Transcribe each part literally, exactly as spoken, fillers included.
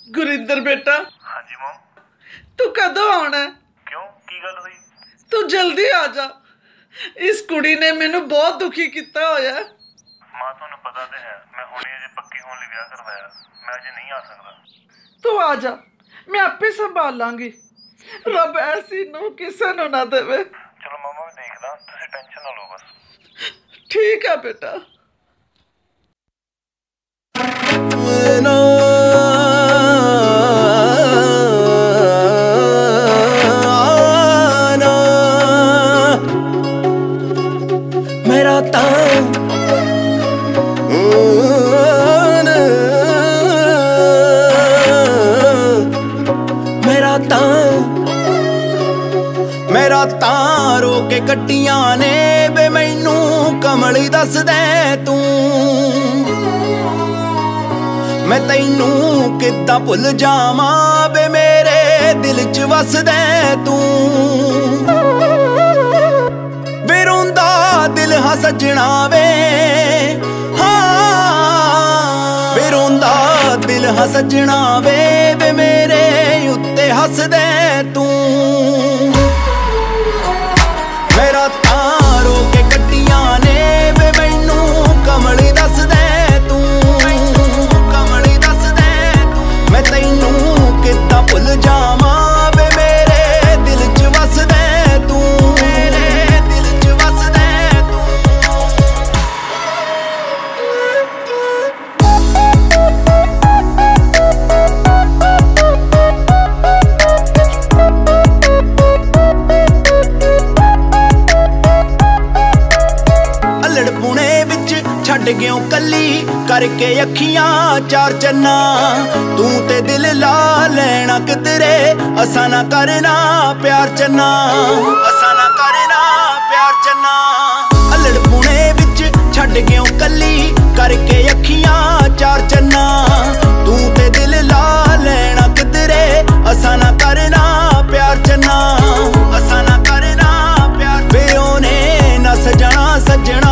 गुरिंदर बेटा। हाँ जी मॉम। तू कदों आना? क्यों की गल हुई? तू जल्दी आ जा। इस कुड़ी ने मैनू बहुत दुखी किया होया। मां तुहानू पता तो है मैं हुणे अजे पक्की होने लई विआह करवाया, मैं अजे नहीं आ सकदा। तू आ जा, मैं आपे संभाल लांगी। रब ऐसी नूं किसे नूं ना देवे। चलो मामा मैं देखदा, तुसीं टेंशन ना लो बस। ठीक है बेटा। मेरा तां मेरा तां मेरा तां रो के कट्टियां ने बे मैनू कमली दस दे तू मैं तैनू किद्दां भुल जावां बे मेरे दिल च वस दे तू वे रोंदा दिल हा सजना वे हाँ वे रोंदा दिल हा सजना वे वे मेरे उत्ते हस दे तू मेरा तां रो के कट्टियां ने वे मैनू कमली दस दे तू कमली दस दे तू मैं तैनू किद्दां भुल जावां वे मेरे दिल च वस दे तू मेरे दिल च वस दे तू अल्लड़ पुणे विच छड्ड गयो कली करके अखियां चार चन्ना तू ते दिल ला लेना किधरे असा ना करना प्यार चन्ना असा ना करना प्यार चन्ना अल्लड़ पुणे विच छड्ड गयो कली करके अखियां चार चन्ना तू ते दिल ला लेना किधरे असा ना करना प्यार चन्ना असा ना करना प्यार वे ओने ना सजना सजना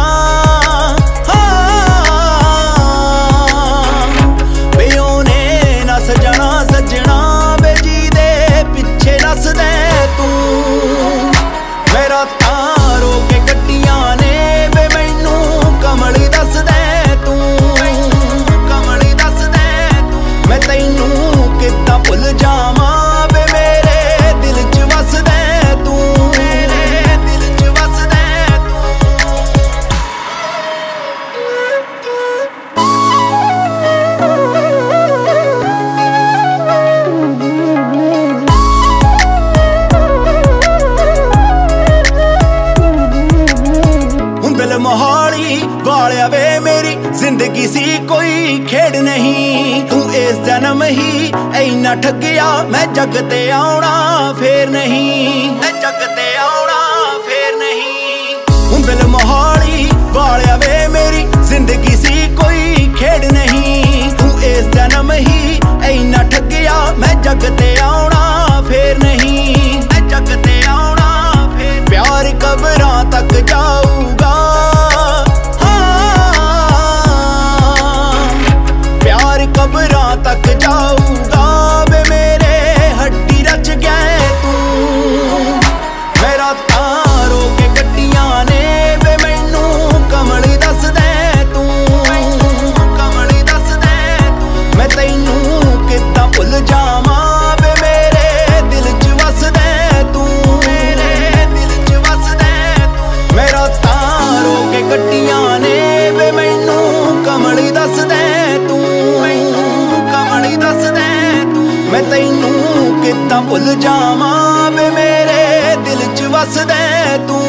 सजना सजना बेजी दे पिछे नस दे तू मेरा तां रो के कट्टियां ने बे मैनू कमली दस दे तू कमली दस दे तू मैं तैनू किद्दां भुल जावां बे मेरे दिल च वस दे तू मेरे दिल च वस दे मोहाली वालिया वे मेरी जिंदगी सी कोई खेड़ नहीं तू इस जन्म ही ऐना ठगिया मैं जग ते आउणा फेर नहीं मैं जग ते आउणा फेर नहीं हुंदल मोहाली वालिया वे मेरी जिंदगी सी कोई खेड़ नहीं तू इस जन्म ही ऐना ठगिया मैं जग ते आउणा फेर नहीं मैं जग ते आउणा फेर प्यार कबरां तक जाऊगा कबरां तक जाऊगा वे मेरे हड्डी रच गए तू मेरा तां रो के कट्टियां ने वे मैनू कमली दस दे तू कमली दस दे तू मैं तैनू किद्दां भुल जावां वे मेरे दिल च वस दे तू मेरे दिल च वस दे तू मेरा तां रो के कट्टियां ने वे मैनू कमली दस दे तू कमली दस दे तू मैं तैनू किद्दां भुल जावां वे मेरे दिल च वस दे तू